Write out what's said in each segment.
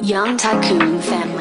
Young Tycoon family.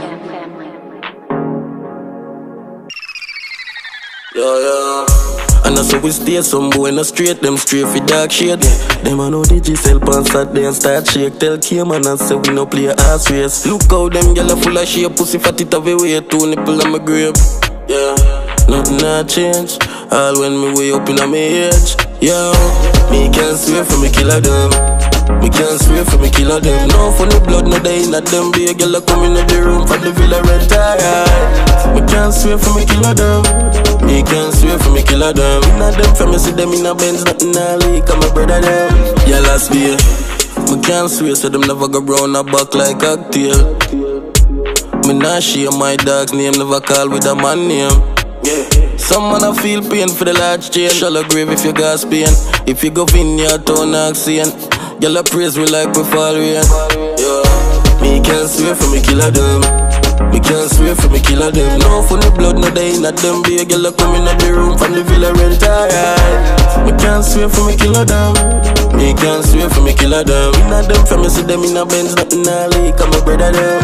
Yeah. And so we stay some boy in the straight, them straight for dark shade. Them I know the G-Cell pants Saturday and start shake. Tell K-Man and say we no play ass race. Look how them gyal full of shape, pussy fat it have a way, 2 nipple on my grave. Yeah, nothing not change, all when me way up in my age. Yo, me can't swear for me killer them. Me can't swear for me killer them. No funny blood, no day not them. Be a girl come in the room for the villa rent. Me can't swear for me killer them. Me can't swear for me killer them. Inna them from me see them in a Benz, nothing a leak. I'm a brother them. Yeah, last year. Me can't swear so them never go brown a back like cocktail. Me nah share my dog's name, never call with a man name. Some man a feel pain for the large chain. Shallow grave if you got pain. If you go in your town accent, y'all praise we like we fall rain. Me can't swear for me killer them. Me can't swear for me killer them. No funny blood, no day not them. Be a girl come in the room from the villa rent. Me can't swear for me killer them. Me can't swear for me killer them. Inna them from me see them in a Benz, nothing a leak. I'm a brother them.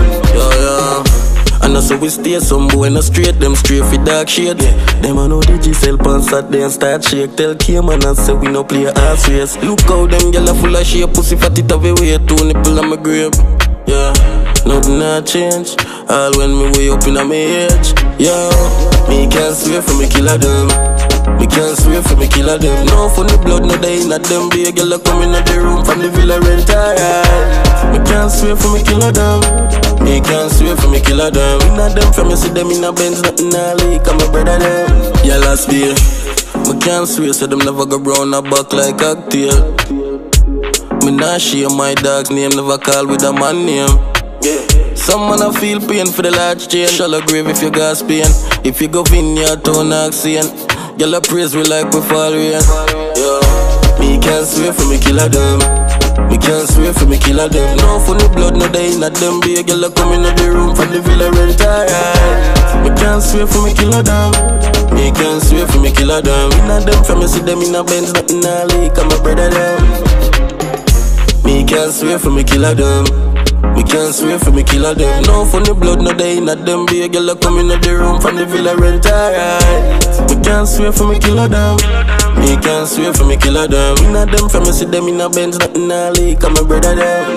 And so we stay some boy in the straight, them straight for dark shade. Them I know the G-Cell pants Saturday and start shake. Tell K-Man and say we no play ass race. Look how them gyal full of shape, pussy fat it have a way, 2 nipple on my grave. Yeah, nothing not change, all when me way up in my age. Yo, me can't swear for me killer them. Me can't swear for me killer them. No funny blood, no day not them. Be a girl come in the room from the villa rent. Me can't swear for me killer them. Me can't swear for me killer them. Inna them from me see them in a Benz, nothing a leak. I'm a brother them. Yeah, last year. Me can't swear so them never go brown a back like cocktail. Me nah share my dog's name, never call with a man name. Some man a feel pain for the large chain. Shallow grave if you got pain. If you go in your town accent, y'all praise we like we fall rain. Me can't swear for me killer them. Me can't swear for me killer them. No funny blood, no day not them. Be a girl come in the room from the villa rent. Me can't swear for me killer them. Me can't swear for me killer them. Inna them from me see them in a Benz, nothing a leak. I'm a brother them. Me can't swear for me killer them. Me can't swear for me killer them. No funny blood, no day not them. Be a girl come in the room from the villa rent. Me can't swear for me killer them. Me can't swear for me killer them. Inna them from me see them in a Benz, nothing a leak. I'm a brother them.